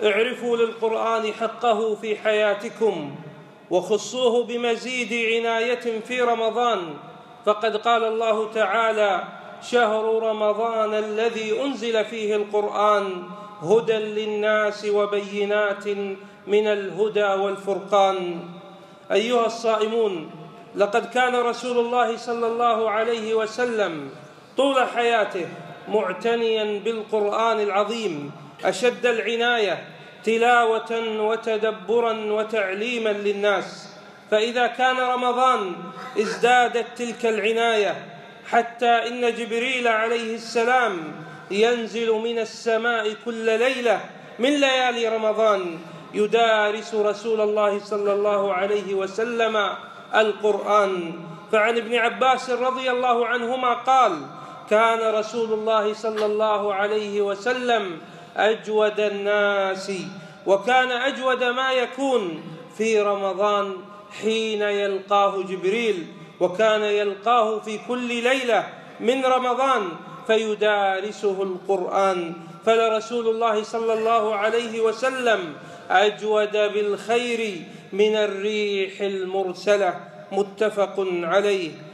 اعرفوا للقرآن حقه في حياتكم وخصوه بمزيد عناية في رمضان، فقد قال الله تعالى: شهر رمضان الذي أنزل فيه القرآن هدى للناس وبينات من الهدى والفرقان. أيها الصائمون، لقد كان رسول الله صلى الله عليه وسلم طول حياته معتنيا بالقرآن العظيم أشد العناية تلاوة وتدبرا وتعليما للناس، فإذا كان رمضان ازدادت تلك العناية، حتى إن جبريل عليه السلام ينزل من السماء كل ليلة من ليالي رمضان يدارس رسول الله صلى الله عليه وسلم القرآن. فعن ابن عباس رضي الله عنهما قال: كان رسول الله صلى الله عليه وسلم أجود الناس، وكان أجود ما يكون في رمضان حين يلقاه جبريل، وكان يلقاه في كل ليلة من رمضان فيدارسه القرآن. فلرسول الله صلى الله عليه وسلم أجود بالخير من الريح المرسلة. متفق عليه.